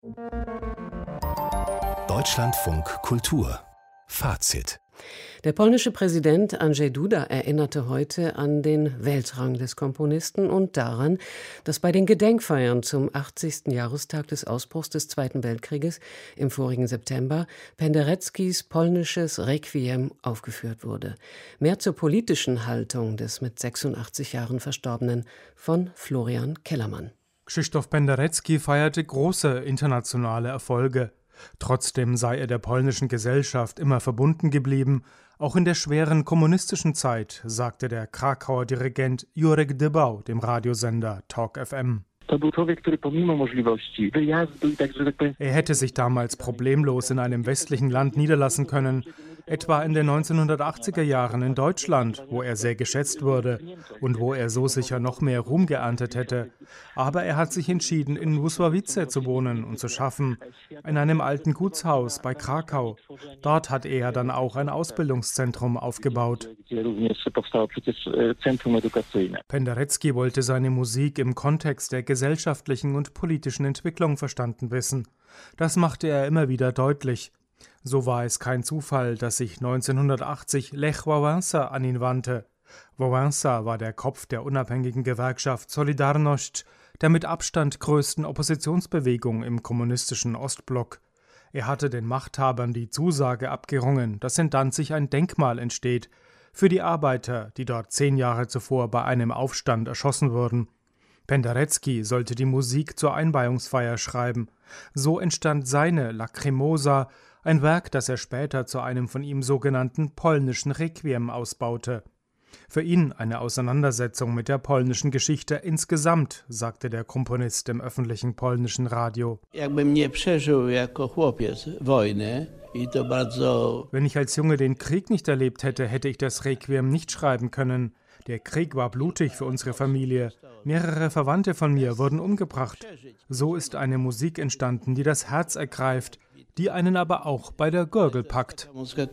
Deutschlandfunk Kultur Fazit. Der polnische Präsident Andrzej Duda erinnerte heute an den Weltrang des Komponisten und daran, dass bei den Gedenkfeiern zum 80. Jahrestag des Ausbruchs des Zweiten Weltkrieges im vorigen September Pendereckis polnisches Requiem aufgeführt wurde. Mehr zur politischen Haltung des mit 86 Jahren Verstorbenen von Florian Kellermann. Krzysztof Penderecki feierte große internationale Erfolge. Trotzdem sei er der polnischen Gesellschaft immer verbunden geblieben, auch in der schweren kommunistischen Zeit, sagte der Krakauer Dirigent Jurek Dybał dem Radiosender Talk FM. Er hätte sich damals problemlos in einem westlichen Land niederlassen können, etwa in den 1980er Jahren in Deutschland, wo er sehr geschätzt wurde und wo er so sicher noch mehr Ruhm geerntet hätte. Aber er hat sich entschieden, in Włosławice zu wohnen und zu schaffen, in einem alten Gutshaus bei Krakau. Dort hat er dann auch ein Ausbildungszentrum aufgebaut. Penderecki wollte seine Musik im Kontext der gesellschaftlichen und politischen Entwicklung verstanden wissen. Das machte er immer wieder deutlich. So war es kein Zufall, dass sich 1980 Lech Wałęsa an ihn wandte. Wałęsa war der Kopf der unabhängigen Gewerkschaft Solidarność, der mit Abstand größten Oppositionsbewegung im kommunistischen Ostblock. Er hatte den Machthabern die Zusage abgerungen, dass in Danzig ein Denkmal entsteht, für die Arbeiter, die dort 10 Jahre zuvor bei einem Aufstand erschossen wurden. Penderecki sollte die Musik zur Einweihungsfeier schreiben. So entstand seine Lacrimosa, ein Werk, das er später zu einem von ihm sogenannten polnischen Requiem ausbaute. Für ihn eine Auseinandersetzung mit der polnischen Geschichte insgesamt, sagte der Komponist im öffentlichen polnischen Radio. Wenn ich als Junge den Krieg nicht erlebt hätte, hätte ich das Requiem nicht schreiben können. Der Krieg war blutig für unsere Familie. Mehrere Verwandte von mir wurden umgebracht. So ist eine Musik entstanden, die das Herz ergreift, die einen aber auch bei der Gurgel packt.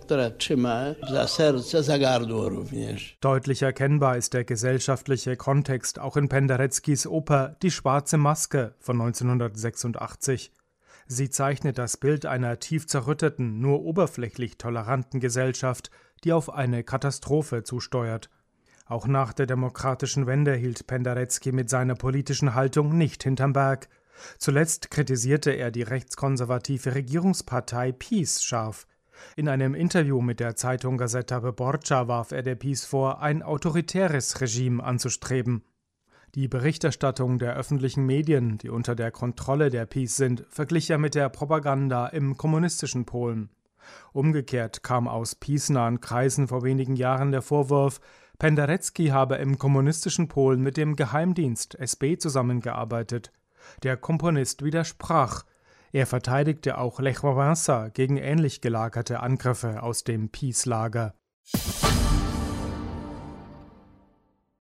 Deutlich erkennbar ist der gesellschaftliche Kontext auch in Pendereckis Oper Die schwarze Maske von 1986. Sie zeichnet das Bild einer tief zerrütteten, nur oberflächlich toleranten Gesellschaft, die auf eine Katastrophe zusteuert. Auch nach der demokratischen Wende hielt Penderecki mit seiner politischen Haltung nicht hinterm Berg. Zuletzt kritisierte er die rechtskonservative Regierungspartei PiS scharf. In einem Interview mit der Zeitung Gazeta Wyborcza warf er der PiS vor, ein autoritäres Regime anzustreben. Die Berichterstattung der öffentlichen Medien, die unter der Kontrolle der PiS sind, verglich er mit der Propaganda im kommunistischen Polen. Umgekehrt kam aus PiS-nahen Kreisen vor wenigen Jahren der Vorwurf, Penderecki habe im kommunistischen Polen mit dem Geheimdienst SB zusammengearbeitet. Der Komponist widersprach. Er verteidigte auch Lech Wałęsa gegen ähnlich gelagerte Angriffe aus dem PiS-Lager.